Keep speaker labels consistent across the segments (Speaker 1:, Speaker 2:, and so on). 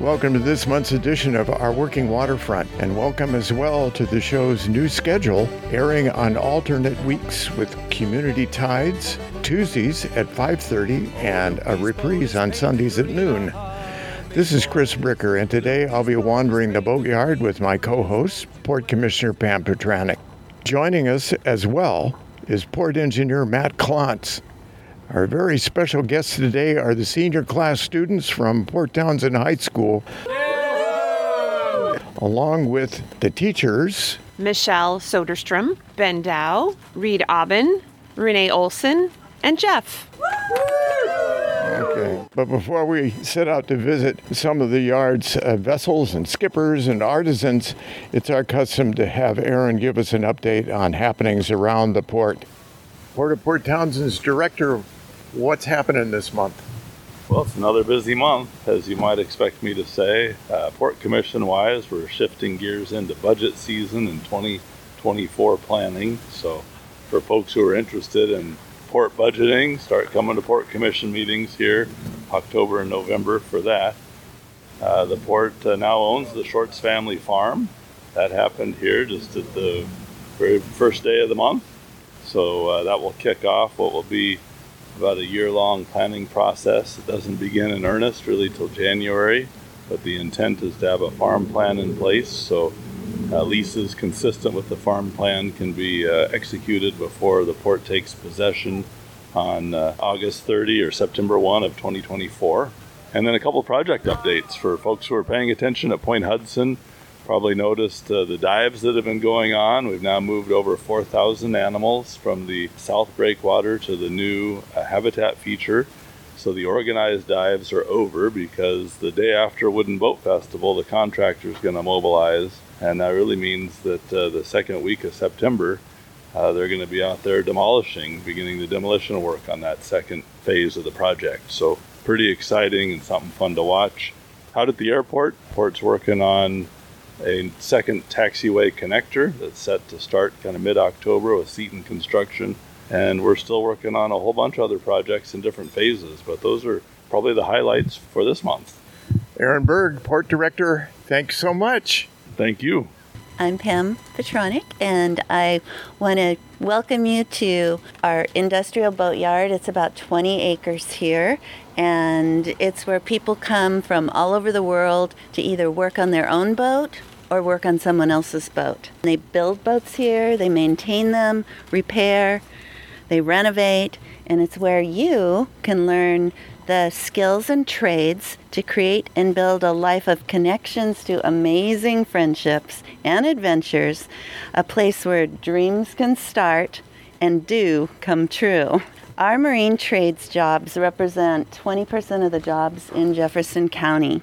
Speaker 1: Welcome to this month's edition of Our Working Waterfront, and welcome as well to the show's new schedule, airing on alternate weeks with Community Tides, Tuesdays at 5:30, and a reprise on Sundays at noon. This is Chris Bricker, and today I'll be wandering the boatyard with my co-host, Port Commissioner Pam Petranek. Joining us as well is Port Engineer Matt Klontz. Our very special guests today are the senior class students from Port Townsend High School, along with the teachers,
Speaker 2: Michelle Soderstrom, Ben Dow, Reed Aubin, Renee Olson, and Jeff.
Speaker 1: Okay, but before we set out to visit some of the yard's vessels and skippers and artisans, it's our custom to have Aaron give us an update on happenings around the port. Port Townsend's director, what's happening this month?
Speaker 3: Well, it's another busy month, as you might expect me to say. Port Commission-wise, we're shifting gears into budget season and 2024 planning. So for folks who are interested in port budgeting, start coming to Port Commission meetings here, October and November for that. The port now owns the Shorts Family Farm. That happened here just at the very first day of the month. So that will kick off what will be about a year-long planning process. It doesn't begin in earnest really till January, but the intent is to have a farm plan in place so leases consistent with the farm plan can be executed before the port takes possession on August 30 or September 1 of 2024. And then a couple project updates for folks who are paying attention at Point Hudson. Probably noticed the dives that have been going on. We've now moved over 4,000 animals from the South Breakwater to the new habitat feature. So the organized dives are over because the day after Wooden Boat Festival, the contractor is going to mobilize. And that really means that the second week of September, they're going to be out there beginning the demolition work on that second phase of the project. So pretty exciting and something fun to watch. Out at the airport, Port's working on a second taxiway connector that's set to start kind of mid-October with Seton Construction. And we're still working on a whole bunch of other projects in different phases, but those are probably the highlights for this month.
Speaker 1: Aaron Berg, Port Director, thanks so much.
Speaker 3: Thank you.
Speaker 4: I'm Pam Petranek, and I want to welcome you to our industrial boatyard. It's about 20 acres here, and it's where people come from all over the world to either work on their own boat or work on someone else's boat. They build boats here, they maintain them, repair, they renovate, and it's where you can learn the skills and trades to create and build a life of connections to amazing friendships and adventures, a place where dreams can start and do come true. Our marine trades jobs represent 20% of the jobs in Jefferson County.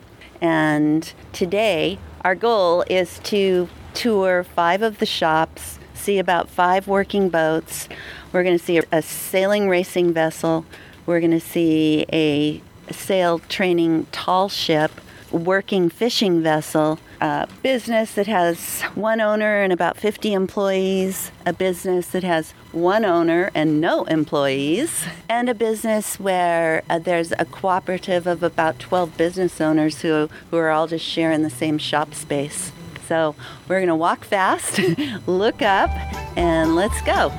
Speaker 4: And today, our goal is to tour 5 of the shops, see about 5 working boats. We're going to see a sailing racing vessel. We're going to see a sail training tall ship, working fishing vessel, a business that has one owner and about 50 employees, a business that has one owner and no employees, and a business where there's a cooperative of about 12 business owners who are all just sharing the same shop space. So we're going to walk fast, look up, and let's go.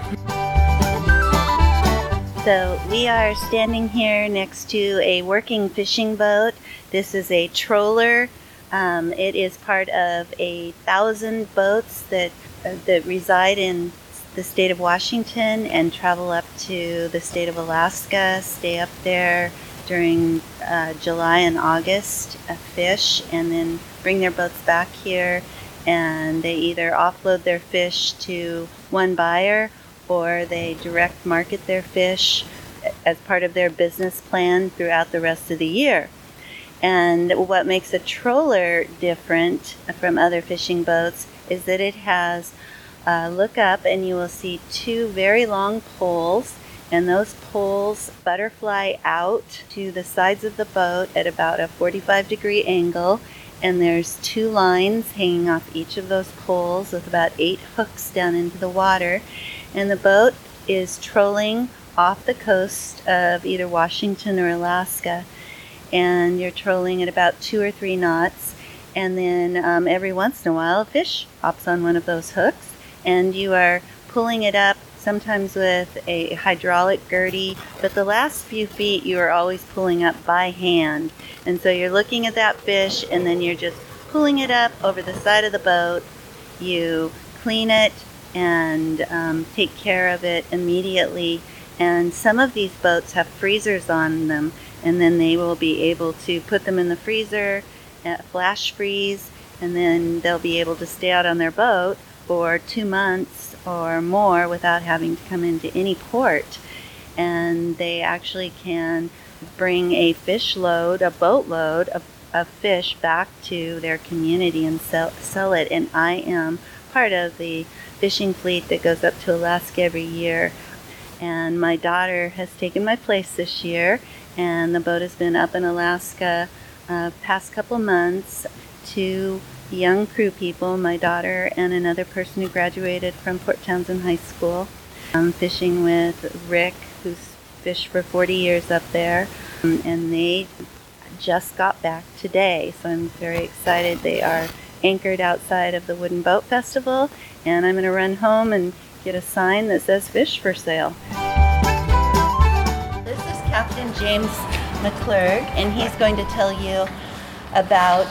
Speaker 4: So we are standing here next to a working fishing boat. This is a troller. It is part of 1,000 boats that reside in the state of Washington and travel up to the state of Alaska, stay up there during July and August, fish, and then bring their boats back here. And they either offload their fish to one buyer or they direct market their fish as part of their business plan throughout the rest of the year. And what makes a troller different from other fishing boats is that it has, look up and you will see 2 very long poles, and those poles butterfly out to the sides of the boat at about a 45-degree angle, and there's 2 lines hanging off each of those poles with about 8 hooks down into the water. And the boat is trolling off the coast of either Washington or Alaska. and you're trolling at about 2 or 3 knots. And then every once in a while, a fish hops on one of those hooks, and you are pulling it up, sometimes with a hydraulic gurdy, but the last few feet you are always pulling up by hand. And so you're looking at that fish, and then you're just pulling it up over the side of the boat. You clean it and take care of it immediately. And some of these boats have freezers on them, and then they will be able to put them in the freezer, flash freeze, and then they'll be able to stay out on their boat for 2 months or more without having to come into any port. And they actually can bring a fish load, a boatload of fish back to their community and sell it. And I am part of the fishing fleet that goes up to Alaska every year. And my daughter has taken my place this year, and the boat has been up in Alaska past couple months. 2 young crew people, my daughter and another person who graduated from Port Townsend High School. I'm fishing with Rick, who's fished for 40 years up there, and they just got back today, so I'm very excited. They are anchored outside of the Wooden Boat Festival, and I'm going to run home and get a sign that says fish for sale. This is Captain James McClurg, and he's going to tell you about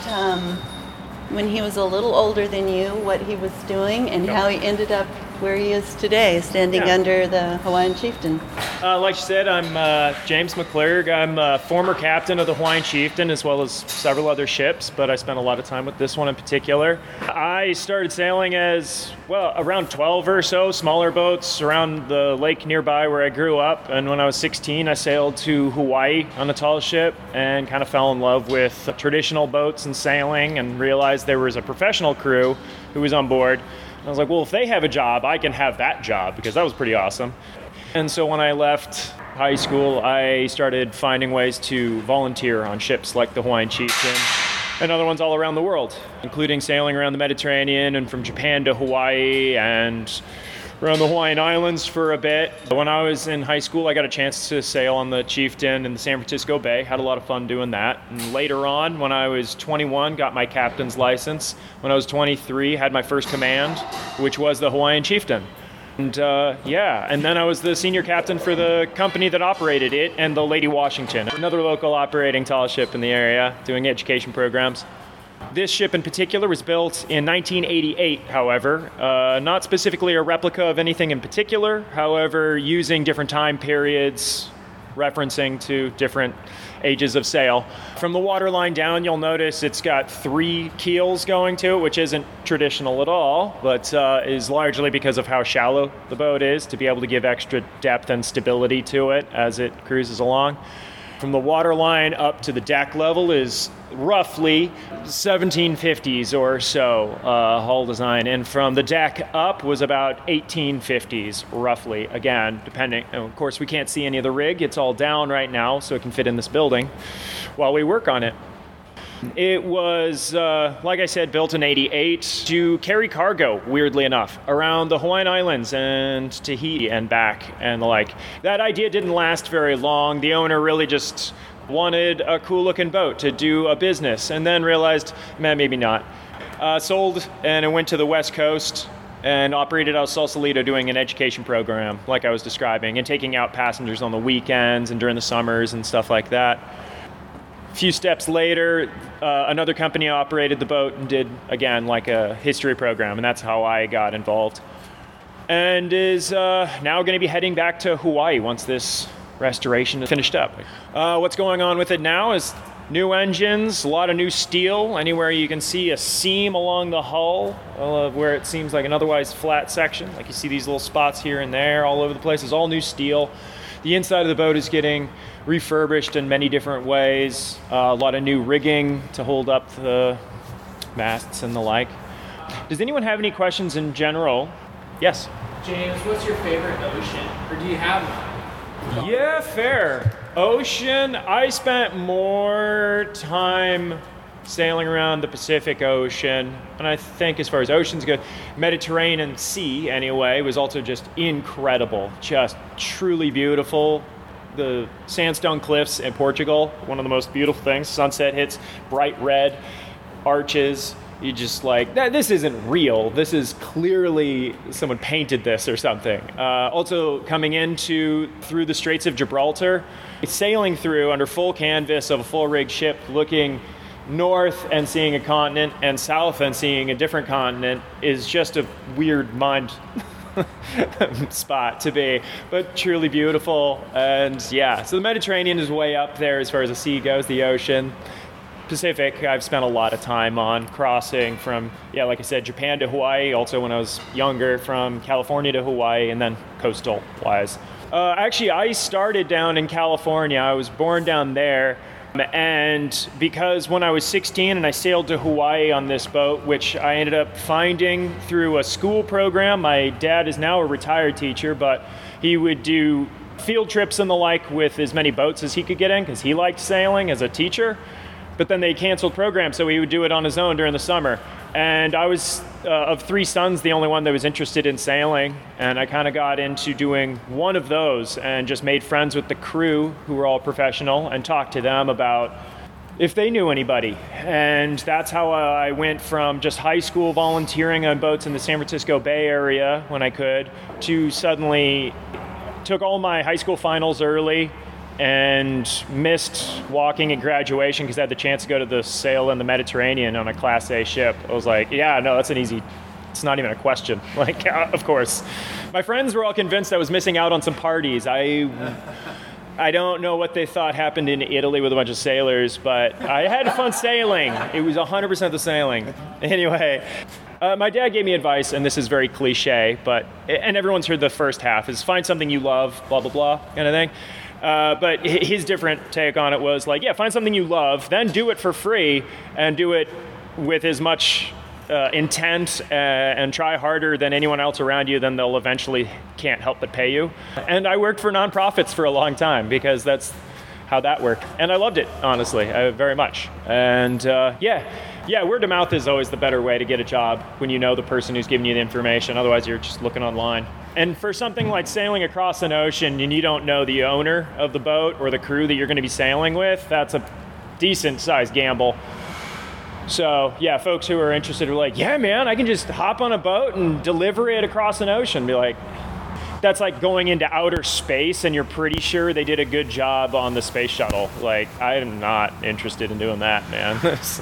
Speaker 4: when he was a little older than you, what he was doing, and how he ended up where he is today, standing under the Hawaiian Chieftain.
Speaker 5: Like you said, I'm James McClurg. I'm a former captain of the Hawaiian Chieftain, as well as several other ships, but I spent a lot of time with this one in particular. I started sailing as, well, around 12 or so, smaller boats around the lake nearby where I grew up, and when I was 16, I sailed to Hawaii on a tall ship and kind of fell in love with traditional boats and sailing, and realized there was a professional crew who was on board. I was like, well, if they have a job, I can have that job, because that was pretty awesome. And so when I left high school, I started finding ways to volunteer on ships like the Hawaiian Chieftain and other ones all around the world, including sailing around the Mediterranean and from Japan to Hawaii and around the Hawaiian Islands for a bit. When I was in high school, I got a chance to sail on the Chieftain in the San Francisco Bay. Had a lot of fun doing that. And later on, when I was 21, got my captain's license. When I was 23, had my first command, which was the Hawaiian Chieftain. And and then I was the senior captain for the company that operated it and the Lady Washington, another local operating tall ship in the area, doing education programs. This ship in particular was built in 1988, however, not specifically a replica of anything in particular, however, using different time periods, referencing to different ages of sail. From the waterline down, you'll notice it's got 3 keels going to it, which isn't traditional at all, but is largely because of how shallow the boat is, to be able to give extra depth and stability to it as it cruises along. From the waterline up to the deck level is roughly 1750s or so hull design, and from the deck up was about 1850s roughly, again, depending. And of course, we can't see any of the rig. It's all down right now, so it can fit in this building while we work on it. It was, like I said, built in 88 to carry cargo, weirdly enough, around the Hawaiian Islands and Tahiti and back and the like. That idea didn't last very long. The owner really just wanted a cool-looking boat to do a business, and then realized, man, maybe not. Sold, and it went to the West Coast and operated out of Sausalito doing an education program, like I was describing, and taking out passengers on the weekends and during the summers and stuff like that. A few steps later, another company operated the boat and did, again, like a history program, and that's how I got involved. And is now going to be heading back to Hawaii once this restoration is finished up. What's going on with it now is new engines, a lot of new steel. Anywhere you can see a seam along the hull where it seems like an otherwise flat section, like you see these little spots here and there all over the place, is all new steel. The inside of the boat is getting refurbished in many different ways. A lot of new rigging to hold up the masts and the like. Does anyone have any questions in general? Yes?
Speaker 6: James, what's your favorite ocean? Or do you have one?
Speaker 5: Yeah, fair. Ocean, I spent more time sailing around the Pacific Ocean, and I think as far as oceans go, Mediterranean Sea anyway was also just incredible, just truly beautiful. the sandstone cliffs in Portugal, one of the most beautiful things. Sunset hits bright red, arches. You just like, this isn't real. This is clearly someone painted this or something. Also coming through the Straits of Gibraltar, sailing through under full canvas of a full rig ship, looking north and seeing a continent and south and seeing a different continent is just a weird mind spot to be, but truly beautiful. And yeah, so the Mediterranean is way up there as far as the sea goes, the ocean. Pacific, I've spent a lot of time on crossing from, like I said, Japan to Hawaii, also when I was younger, from California to Hawaii, and then coastal wise. Actually, I started down in California. I was born down there. And because when I was 16 and I sailed to Hawaii on this boat, which I ended up finding through a school program. My dad is now a retired teacher, but he would do field trips and the like with as many boats as he could get in because he liked sailing as a teacher. But then they canceled programs, so he would do it on his own during the summer. And I was, of 3 sons, the only one that was interested in sailing. And I kind of got into doing one of those and just made friends with the crew, who were all professional, and talked to them about if they knew anybody. And that's how I went from just high school volunteering on boats in the San Francisco Bay Area when I could, to suddenly took all my high school finals early, and missed walking at graduation because I had the chance to go to the sail in the Mediterranean on a Class A ship. I was like, that's it's not even a question. Like, of course. My friends were all convinced I was missing out on some parties. I don't know what they thought happened in Italy with a bunch of sailors, but I had fun sailing. It was 100% the sailing. Anyway, my dad gave me advice, and this is very cliche, and everyone's heard the first half, is find something you love, blah, blah, blah, kind of thing. But his different take on it was like, find something you love, then do it for free, and do it with as much intent and try harder than anyone else around you, then they'll eventually can't help but pay you. And I worked for nonprofits for a long time because that's how that worked. And I loved it, honestly, very much. And word of mouth is always the better way to get a job when you know the person who's giving you the information. Otherwise, you're just looking online. And for something like sailing across an ocean and you don't know the owner of the boat or the crew that you're going to be sailing with, that's a decent sized gamble. So folks who are interested are like, man, I can just hop on a boat and deliver it across an ocean. Be like, that's like going into outer space and you're pretty sure they did a good job on the space shuttle. Like, I'm not interested in doing that, man.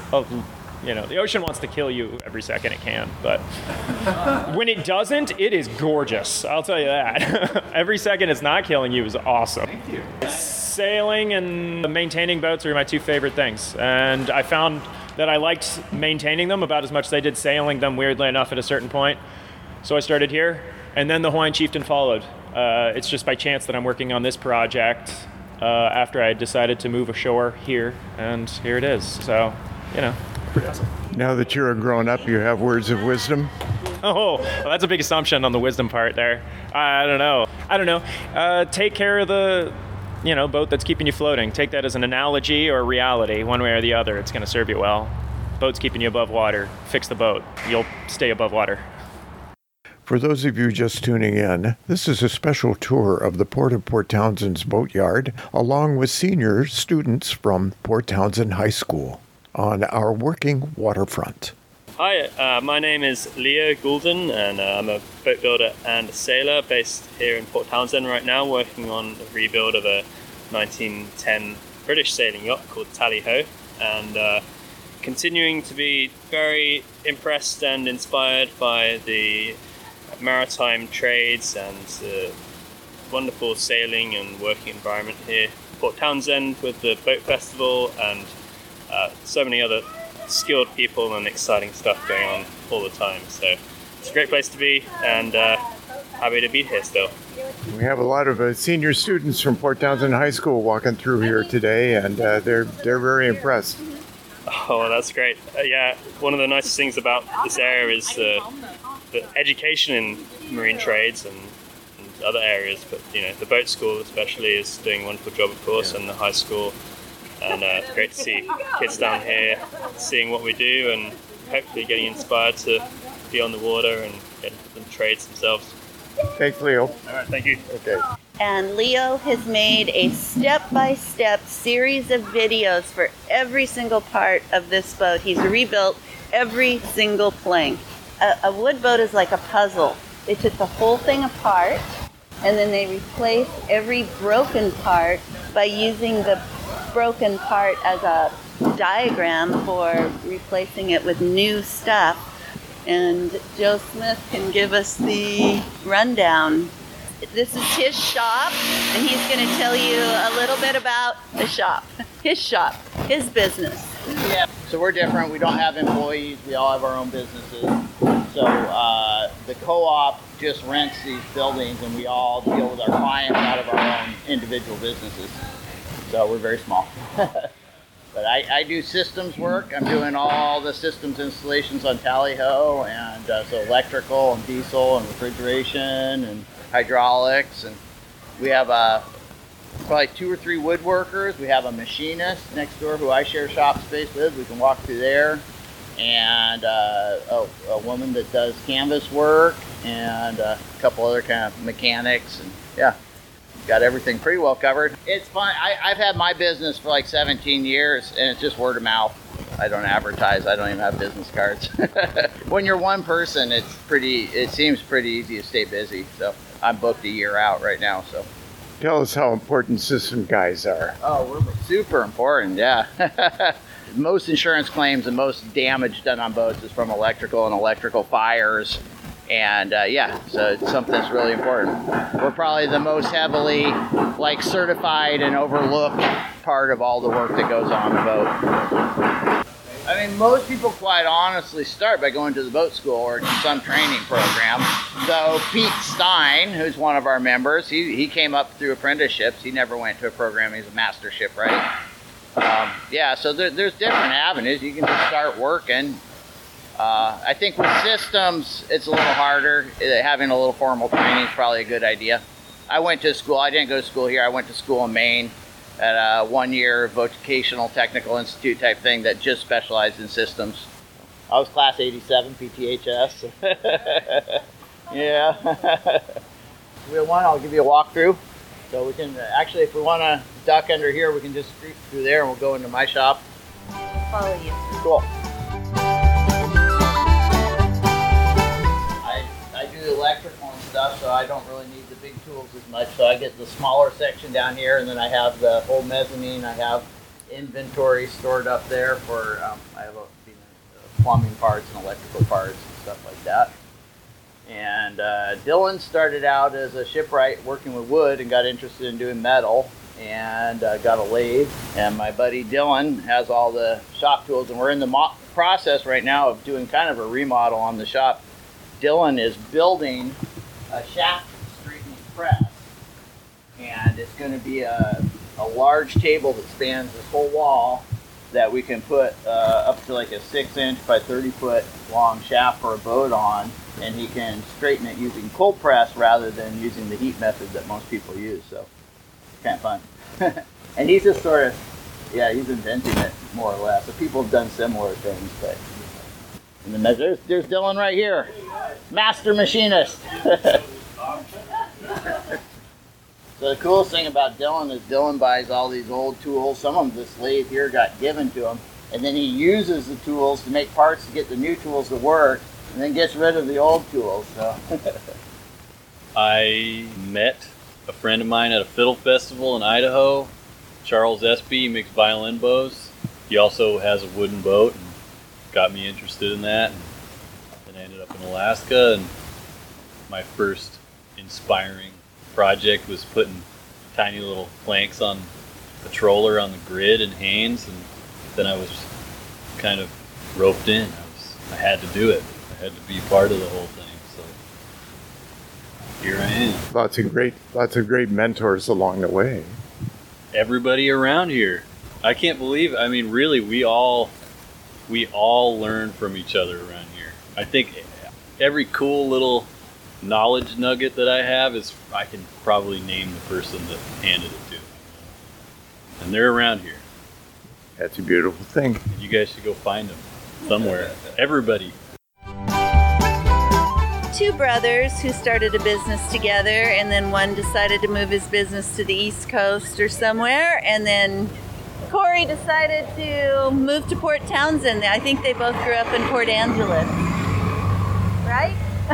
Speaker 5: The ocean wants to kill you every second it can, but when it doesn't, it is gorgeous. I'll tell you that. Every second it's not killing you is awesome.
Speaker 6: Thank you.
Speaker 5: Sailing and maintaining boats are my 2 favorite things, and I found that I liked maintaining them about as much as I did sailing them, weirdly enough, at a certain point. So I started here, and then the Hawaiian Chieftain followed. It's just by chance that I'm working on this project after I decided to move ashore here, and here it is. So, pretty awesome.
Speaker 1: Now that you're a grown-up, you have words of wisdom?
Speaker 5: Oh, well, that's a big assumption on the wisdom part there. I don't know. Take care of the, boat that's keeping you floating. Take that as an analogy or reality, one way or the other. It's going to serve you well. Boat's keeping you above water. Fix the boat. You'll stay above water.
Speaker 1: For those of you just tuning in, this is a special tour of the Port of Port Townsend's boatyard, along with senior students from Port Townsend High School on our working waterfront.
Speaker 7: Hi, my name is Leo Goulden, and I'm a boat builder and a sailor based here in Port Townsend right now, working on a rebuild of a 1910 British sailing yacht called Tally Ho, and continuing to be very impressed and inspired by the maritime trades and the wonderful sailing and working environment here in Port Townsend with the boat festival and so many other skilled people and exciting stuff going on all the time. So it's a great place to be, and happy to be here still.
Speaker 1: We have a lot of senior students from Port Townsend High School walking through here today, and they're very impressed.
Speaker 7: Oh, that's great. One of the nicest things about this area is the education in marine trades and other areas, but the boat school especially is doing a wonderful job, of course, and the high school. And great to see kids down here seeing what we do and hopefully getting inspired to be on the water and get into the trades themselves.
Speaker 1: Thanks, Leo.
Speaker 7: All right, thank you.
Speaker 1: Okay.
Speaker 4: And Leo has made a step-by-step series of videos for every single part of this boat. He's rebuilt every single plank. A wood boat is like a puzzle. They took the whole thing apart, and then they replaced every broken part by using the broken part as a diagram for replacing it with new stuff. And Joe Smith can give us the rundown. This is his shop, and he's going to tell you a little bit about the shop. His shop, his business.
Speaker 8: Yeah, so we're different. We don't have employees. We all have our own businesses. So the co-op just rents these buildings, and we all deal with our clients out of our own individual businesses. So we're very small. But I do systems work. I'm doing all the systems installations on Tally-Ho, and so electrical and diesel and refrigeration and hydraulics. And we have probably 2 or 3 woodworkers. We have a machinist next door who I share shop space with. We can walk through there. And a woman that does canvas work, and a couple other kind of mechanics. And yeah, got everything pretty well covered. It's fun. I've had my business for like 17 years, and it's just word of mouth. I don't advertise. I don't even have business cards. When you're one person, it seems pretty easy to stay busy. So I'm booked a year out right now. So
Speaker 1: Tell us how important system guys are.
Speaker 8: oh, we're super important. Yeah. Most insurance claims and most damage done on boats is from electrical and electrical fires. And yeah, so it's something that's really important. We're probably the most heavily certified and overlooked part of all the work that goes on the boat. I mean, most people quite honestly start by going to the boat school or some training program. So Pete Stein, who's one of our members, he came up through apprenticeships. He never went to a program. He's a master shipwright. Yeah, so there's different avenues. You can just start working. I think with systems, it's a little harder. Having a little formal training is probably a good idea. I went to school. I didn't go to school here. I went to school in Maine at a 1-year vocational technical institute type thing that just specialized in systems. I was class 87 PTHS. Yeah. Wheel 1, I'll give you a walkthrough. So we can, actually, if we want to duck under here, we can just streak through there and we'll go into my shop.
Speaker 4: Follow you.
Speaker 8: Cool. I do the electrical and stuff, so I don't really need the big tools as much. So I get the smaller section down here, and then I have the whole mezzanine. I have inventory stored up there for, I have plumbing parts and electrical parts and stuff like that. And Dylan started out as a shipwright working with wood and got interested in doing metal and got a lathe. And my buddy Dylan has all the shop tools, and we're in the process right now of doing kind of a remodel on the shop. Dylan is building a shaft straightening press, and it's going to be a large table that spans this whole wall that we can put up to like a 6-inch by 30-foot long shaft for a boat on, and he can straighten it using cold press rather than using the heat method that most people use. So it's kind of fun. And he's just sort of, yeah, he's inventing it more or less. So people have done similar things, but and then there's Dylan right here, master machinist. So the coolest thing about Dylan is Dylan buys all these old tools. Some of them, this lathe here, got given to him, and then he uses the tools to make parts to get the new tools to work, and then gets rid of the old tools. So
Speaker 9: I met a friend of mine at a fiddle festival in Idaho, Charles Espy. He makes violin bows. He also has a wooden boat and got me interested in that. And then I ended up in Alaska, and my first inspiring project was putting tiny little planks on the troller on the grid in Haines, and then I was kind of roped in. I had to do it. I had to be part of the whole thing. So here I am.
Speaker 1: Lots of great mentors along the way.
Speaker 9: Everybody around here. I can't believe, I mean, really, we all learn from each other around here. I think every cool little knowledge nugget that I have is, I can probably name the person that handed it to me. And they're around here.
Speaker 1: That's a beautiful thing.
Speaker 9: And you guys should go find them somewhere. Everybody.
Speaker 4: two brothers who started a business together, and then one decided to move his business to the East Coast or somewhere, and then Corey decided to move to Port Townsend. I think they both grew up in Port Angeles. Right?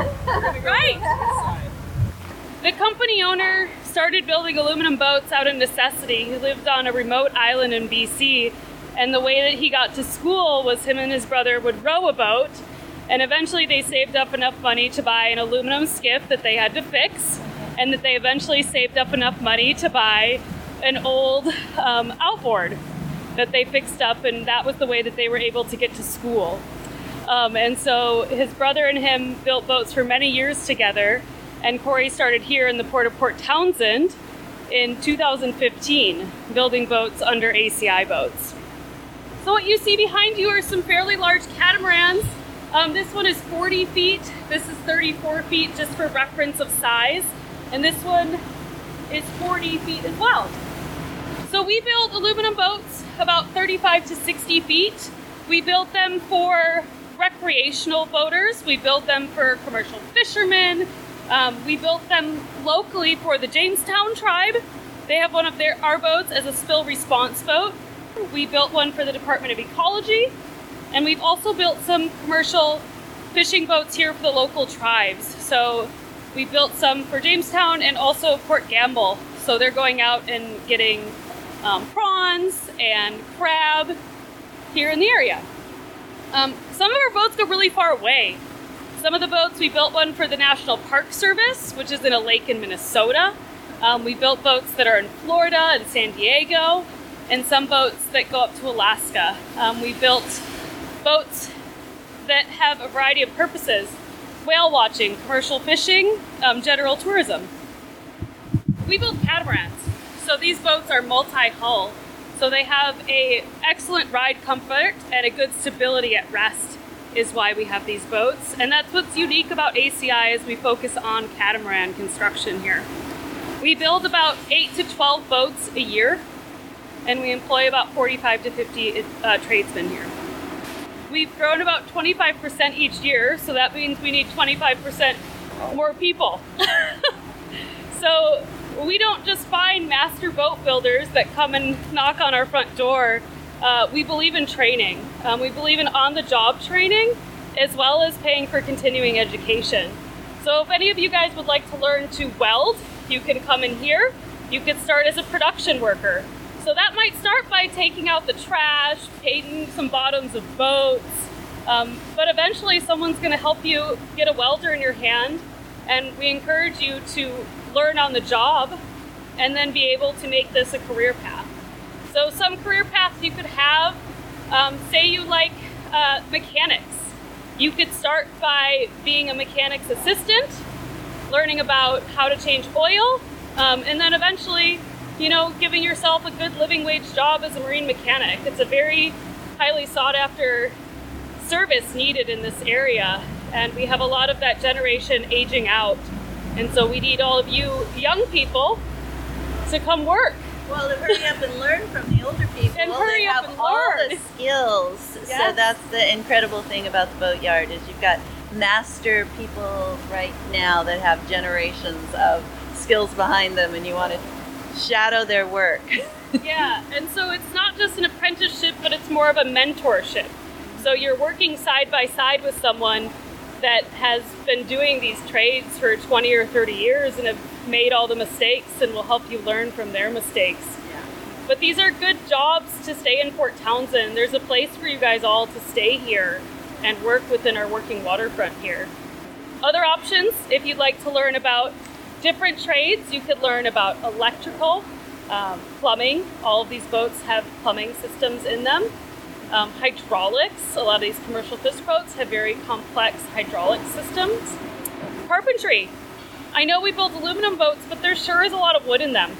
Speaker 10: Right! The company owner started building aluminum boats out of necessity. He lived on a remote island in BC, and the way that he got to school was him and his brother would row a boat, and eventually they saved up enough money to buy an aluminum skiff that they had to fix, and that they eventually saved up enough money to buy an old outboard that they fixed up, and that was the way that they were able to get to school. And so his brother and him built boats for many years together, and Corey started here in the port of Port Townsend in 2015, building boats under ACI boats. So what you see behind you are some fairly large catamarans. This one is 40 feet, this is 34 feet just for reference of size, and this one is 40 feet as well. So we build aluminum boats about 35 to 60 feet. We build them for recreational boaters, we build them for commercial fishermen, we built them locally for the Jamestown tribe. They have one of our boats as a spill response boat. We built one for the Department of Ecology, and we've also built some commercial fishing boats here for the local tribes. So we built some for Jamestown and also Port Gamble. So they're going out and getting prawns and crab here in the area. Some of our boats go really far away. Some of the boats, we built one for the National Park Service, which is in a lake in Minnesota. We built boats that are in Florida and San Diego, and some boats that go up to Alaska. We built boats that have a variety of purposes: whale watching, commercial fishing, general tourism. We build catamarans. So these boats are multi-hull. So they have a excellent ride comfort and a good stability at rest is why we have these boats. And that's what's unique about ACI is we focus on catamaran construction here. We build about 8 to 12 boats a year, and we employ about 45 to 50 tradesmen here. We've grown about 25% each year, so that means we need 25% more people. So we don't just find master boat builders that come and knock on our front door. We believe in training. We believe in on-the-job training, as well as paying for continuing education. So if any of you guys would like to learn to weld, you can come in here. You could start as a production worker. So that might start by taking out the trash, painting some bottoms of boats, but eventually someone's gonna help you get a welder in your hand, and we encourage you to learn on the job and then be able to make this a career path. So some career paths you could have, say you like mechanics. You could start by being a mechanic's assistant, learning about how to change oil, and then eventually, giving yourself a good living wage job as a marine mechanic. It's a very highly sought after service needed in this area, and we have a lot of that generation aging out. And so we need all of you young people to come work.
Speaker 4: Well, to hurry up and learn from the older people.
Speaker 10: And hurry up and
Speaker 4: all
Speaker 10: learn.
Speaker 4: the skills.
Speaker 10: Yes.
Speaker 4: So that's the incredible thing about the boatyard is you've got master people right now that have generations of skills behind them, and you want to shadow their work.
Speaker 10: Yeah, and so it's not just an apprenticeship, but it's more of a mentorship. So you're working side by side with someone that has been doing these trades for 20 or 30 years and have made all the mistakes and will help you learn from their mistakes.
Speaker 4: Yeah.
Speaker 10: But these are good jobs to stay in Port Townsend. There's a place for you guys all to stay here and work within our working waterfront here. Other options, if you'd like to learn about different trades, you could learn about electrical, plumbing. All of these boats have plumbing systems in them. Hydraulics, a lot of these commercial fish boats have very complex hydraulic systems. Carpentry. I know we build aluminum boats, but there sure is a lot of wood in them.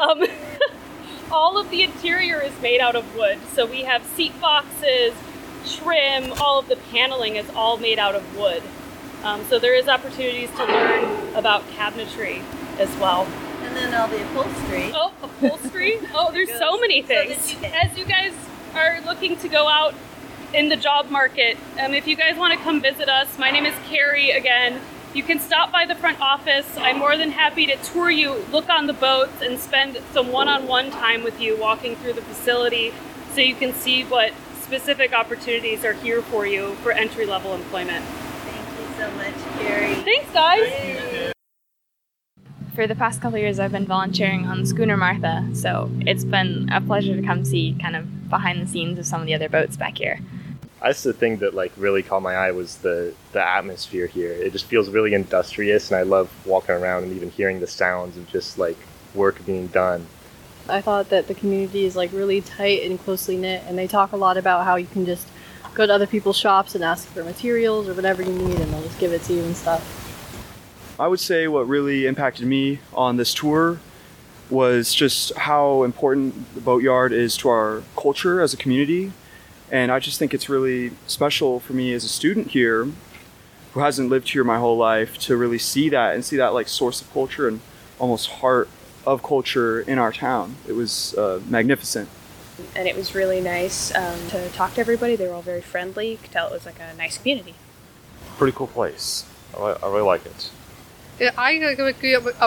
Speaker 10: All of the interior is made out of wood. So we have seat boxes, trim, all of the paneling is all made out of wood. So there is opportunities to learn about cabinetry as well.
Speaker 4: And then all the upholstery.
Speaker 10: Oh, upholstery. Oh, there's so many things. As you guys are looking to go out in the job market, if you guys want to come visit us, my name is Carrie again. If You can stop by the front office. I'm more than happy to tour you, look on the boats, and spend some one-on-one time with you walking through the facility so you can see what specific opportunities are here for you for entry-level employment.
Speaker 4: Thank you so much, Carrie.
Speaker 10: Thanks, guys.
Speaker 11: For the past couple of years, I've been volunteering on Schooner Martha, so it's been a pleasure to come see kind of behind the scenes of some of the other boats back here.
Speaker 12: That's the thing that really caught my eye was the atmosphere here. It just feels really industrious, and I love walking around and even hearing the sounds of just work being done.
Speaker 13: I thought that the community is really tight and closely knit, and they talk a lot about how you can just go to other people's shops and ask for materials or whatever you need, and they'll just give it to you and stuff.
Speaker 14: I would say what really impacted me on this tour was just how important the boatyard is to our culture as a community. And I just think it's really special for me as a student here who hasn't lived here my whole life to really see that and see that source of culture and almost heart of culture in our town. It was magnificent.
Speaker 15: And it was really nice to talk to everybody. They were all very friendly. You could tell it was a nice community.
Speaker 16: Pretty cool place. I really like it.
Speaker 17: I like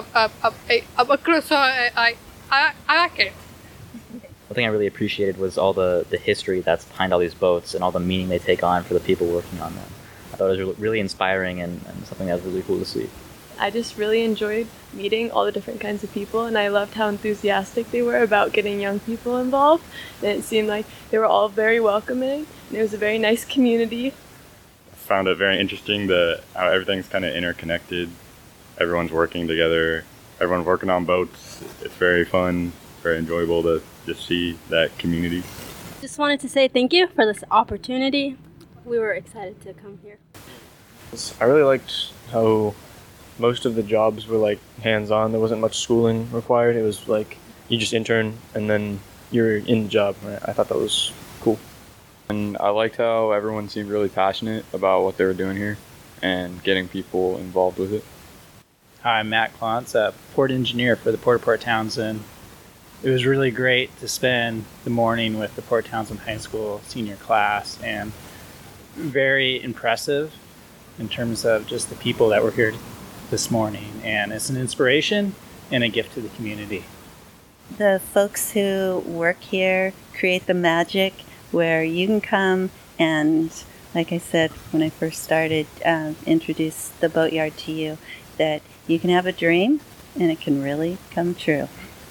Speaker 17: it.
Speaker 18: One thing I really appreciated was all the history that's behind all these boats and all the meaning they take on for the people working on them. I thought it was really inspiring and something that was really cool to see.
Speaker 19: I just really enjoyed meeting all the different kinds of people, and I loved how enthusiastic they were about getting young people involved. And it seemed like they were all very welcoming, and it was a very nice community.
Speaker 20: I found it very interesting how everything's kind of interconnected. Everyone's working together. Everyone's working on boats. It's very fun, very enjoyable to just see that community.
Speaker 21: Just wanted to say thank you for this opportunity. We were excited to come here.
Speaker 22: I really liked how most of the jobs were hands-on. There wasn't much schooling required. It was you just intern and then you're in the job. I thought that was cool.
Speaker 23: And I liked how everyone seemed really passionate about what they were doing here and getting people involved with it.
Speaker 24: Hi, I'm Matt Klontz, a port engineer for the Port of Port Townsend. It was really great to spend the morning with the Port Townsend High School senior class, and very impressive in terms of just the people that were here this morning. And it's an inspiration and a gift to the community.
Speaker 4: The folks who work here create the magic where you can come and, like I said when I first started, introduce the boatyard to you, that you can have a dream and it can really come true.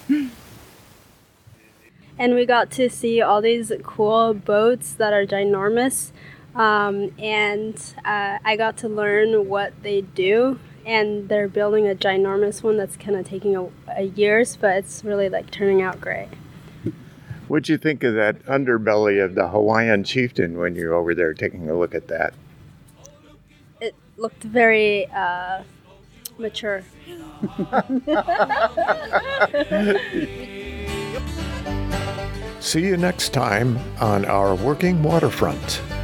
Speaker 21: And we got to see all these cool boats that are ginormous, and I got to learn what they do, and they're building a ginormous one that's kind of taking a years, but it's really turning out great.
Speaker 1: What'd you think of that underbelly of the Hawaiian Chieftain when you're over there taking a look at that?
Speaker 21: It looked very mature.
Speaker 1: See you next time on Our Working Waterfront.